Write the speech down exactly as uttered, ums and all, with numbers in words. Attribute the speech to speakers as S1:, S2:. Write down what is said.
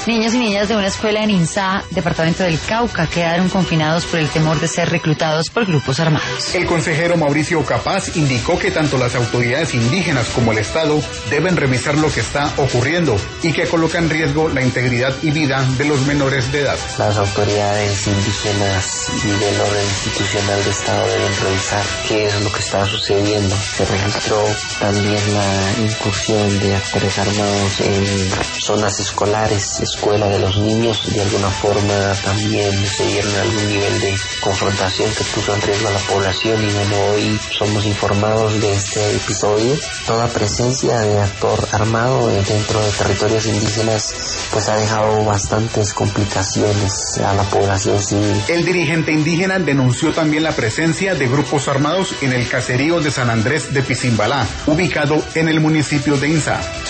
S1: Niños y niñas de una escuela en Inzá, departamento del Cauca, quedaron confinados por el temor de ser reclutados por grupos armados.
S2: El consejero Mauricio Capaz indicó que tanto las autoridades indígenas como el Estado deben revisar lo que está ocurriendo y que coloca en riesgo la integridad y vida de los menores de edad.
S3: Las autoridades indígenas y del orden institucional de Estado deben revisar qué es lo que está sucediendo. Se registró también la incursión de actores armados en zonas escolares, escuela de los niños. De alguna forma también se dieron algún nivel de confrontación que puso en riesgo a la población, y bueno, hoy somos informados de este episodio. Toda presencia de actor armado dentro de territorios indígenas pues ha dejado bastantes complicaciones a la población civil.
S2: El dirigente indígena denunció también la presencia de grupos armados en el caserío de San Andrés de Picimbalá, ubicado en el municipio de Inzá.